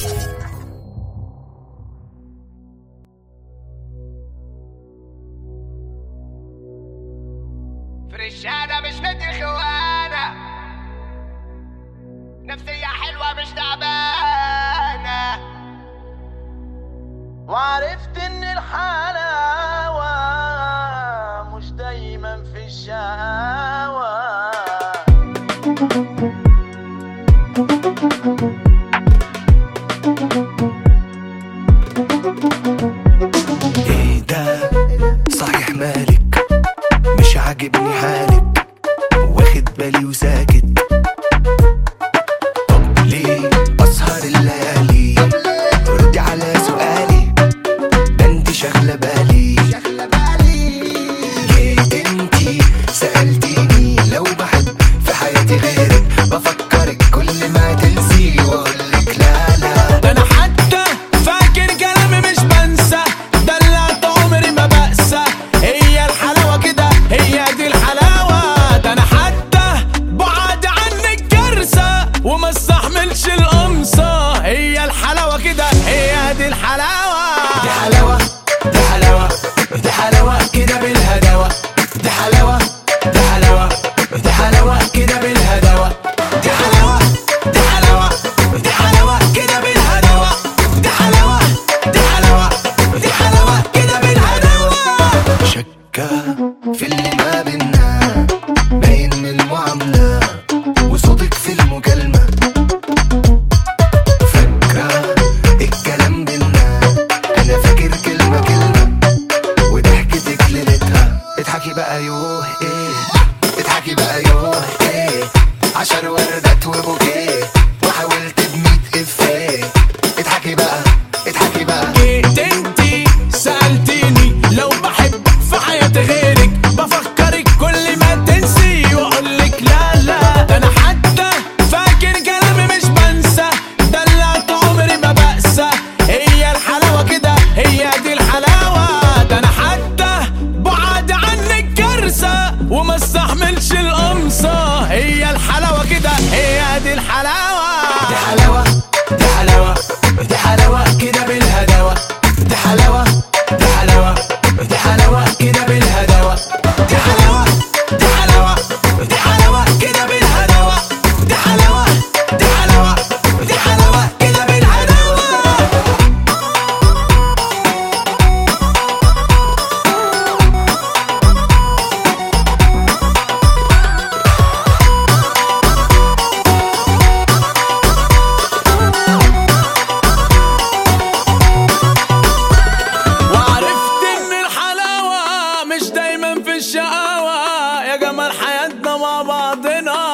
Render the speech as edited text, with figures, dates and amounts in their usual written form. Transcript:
فرشانة مش مدي خوانة، نفسية حلوة مش تعبانة، وعرفت ان الحلاوة مش دايما في الشقاوة. ايه ده صحيح مالك مش عاجبني حالك، واخد بالي وساكت. طب ليه اسهر الليالي؟ ردي على سؤالي، ده انت شاغله بالي. جيت انتي سألتيني لو بحب في حياتي غيرك، بفكرك كل ما تنسي واقولك لا لا. ده انا حتى فاكر كلامي مش بنسى، دلعت عمري ما بقسى، هي الحلاوة كده هي دي الحلاوة. ده انا حتى بعد عنك كارثة وما استحملش القمصة، هي الحلاوة كده هي دي الحلاوة. دي حلاوة دي حلاوة دي حلاوة كده بالهداوة، دي حلاوة دي حلاوة دي حلاوة كده بالهداوة، دي حلاوة دي حلاوة دي حلاوة كده بالهداوة، دي حلاوة دي حلاوة دي حلاوة كده بالهداوة. شكة في اللي ما بينا باين من المعاملة وصوتك في المكالمة، فاكرة الكلام بينا أنا فاكر كلمة كلمة، وضحكتك ليلتها. اضحكي بقى يوه ايه، اضحكي بقى يوه ايه، 10 وردات وبوكيه وحاولت ب100 افيه. اضحكي بقى اضحكي بقى. جيت انتي سألتيني لو بحب في حياتي غيرك، بفكرك كل ما تنسي واقولك لا لا. ده انا حتى فاكر كلامي مش بنسى، دلعت عمري ما بقسى، هي الحلاوة كده هي دي الحلاوة. ده انا حتى بعد عنك كارثة وما استحملش القمصة، هي الحلاوة كده هي دي الحلاوة. دي حلاوة دي حلاوة دي حلاوة كده بالهداوة، دي حلاوة دي حلاوة دي حلاوة كده بالهداوة، دي حلاوة دي حلاوة دي حلاوة كده بالهداوة، دي حلاوة دي حلاوة دي حلاوة كده بالهداوة. وعرفت ان الحلاوة مش دايما في الشقاوة، يا جمال حياتنا مع بعضنا.